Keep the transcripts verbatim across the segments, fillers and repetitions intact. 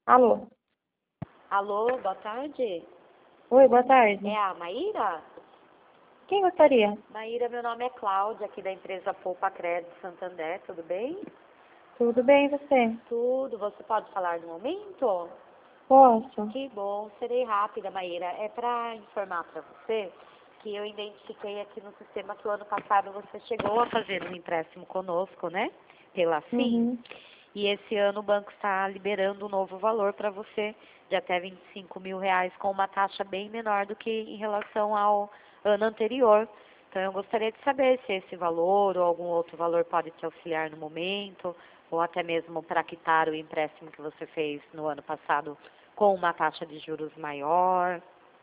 Alô? Alô, boa tarde. Oi, boa tarde. É a Maíra? Quem gostaria? Maíra, meu nome é Cláudia, aqui da empresa Poupa Crédito Santander, tudo bem? Tudo bem, e você? Tudo, você pode falar no momento? Posso? Que bom, serei rápida, Maíra. É para informar para você que eu identifiquei aqui no sistema que o ano passado você chegou a fazer um empréstimo conosco, né? Pela FIM. Uhum. E esse ano o banco está liberando um novo valor para você de até vinte e cinco mil reais com uma taxa bem menor do que em relação ao ano anterior. Então eu gostaria de saber se esse valor ou algum outro valor pode te auxiliar no momento, ou até mesmo para quitar o empréstimo que você fez no ano passado com uma taxa de juros maior.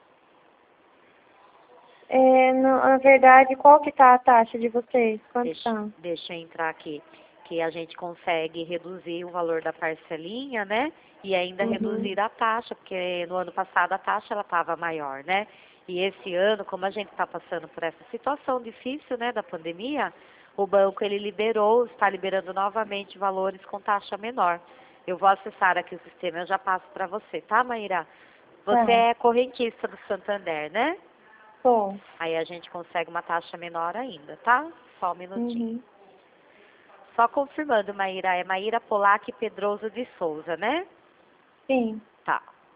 É, no- na verdade, qual que tá a taxa de vocês? Quanto Deixa, tá? deixa eu entrar aqui, que a gente consegue reduzir o valor da parcelinha, né? E ainda Uhum. reduzir a taxa, porque no ano passado a taxa ela estava maior, né? E esse ano, como a gente está passando por essa situação difícil, né, da pandemia, o banco ele liberou, está liberando novamente valores com taxa menor. Eu vou acessar aqui o sistema, eu já passo para você, tá, Maíra? Você Tá. é correntista do Santander, né? Tô. Aí a gente consegue uma taxa menor ainda, tá? Só um minutinho. Uhum. Só confirmando, Maíra, é Maíra Polac Pedroso de Souza, né? Sim. Tá.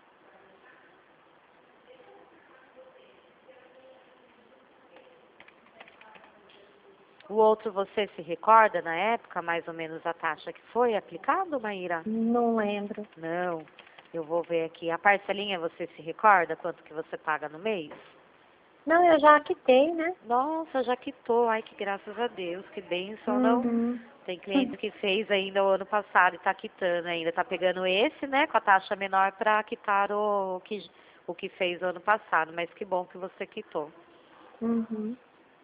O outro, você se recorda na época, mais ou menos, a taxa que foi aplicada, Maíra? Não lembro. Não. Eu vou ver aqui. A parcelinha, você se recorda quanto que você paga no mês? Não, eu já quitei, né? Nossa, já quitou. Ai, que graças a Deus. Que bênção, não? Uhum. Tem cliente que fez ainda o ano passado e está quitando ainda. Está pegando esse, né, com a taxa menor para quitar o que, o que fez o ano passado. Mas que bom que você quitou. Uhum.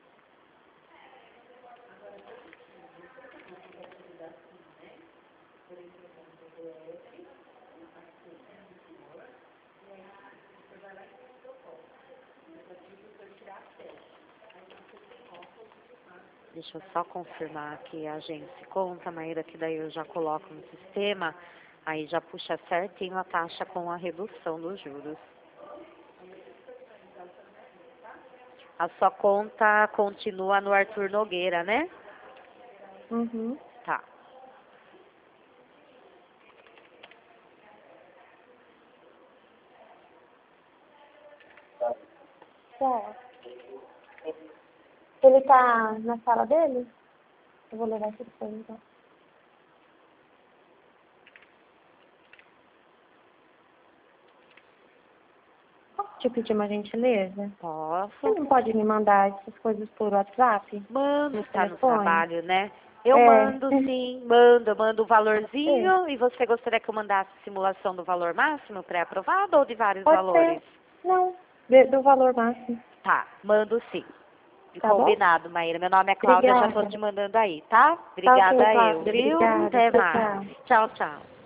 Deixa eu só confirmar aqui a agência conta, Maíra, que daí eu já coloco no sistema. Aí já puxa certinho a taxa com a redução dos juros. A sua conta continua no Arthur Nogueira, né? Uhum. Tá. Tá. Ele tá na sala dele? Eu vou levar esse telefone, então. Posso te pedir uma gentileza? Você Posso? não pode me mandar essas coisas por WhatsApp? Mando, No está no telefone? trabalho, né? Eu É. mando sim, mando, eu mando o Pode ser? valorzinho. E você gostaria que eu mandasse simulação do valor máximo pré-aprovado ou de vários Pode ser. valores? Não, de- do valor máximo. Tá, mando sim. Tá bom? Combinado, Maíra. Meu nome é Cláudia, já tô Obrigada. te mandando aí, tá? Tá ok, Obrigada eu, Cláudia. viu? Obrigada. Até Tchau, mais. tchau. Tchau, tchau.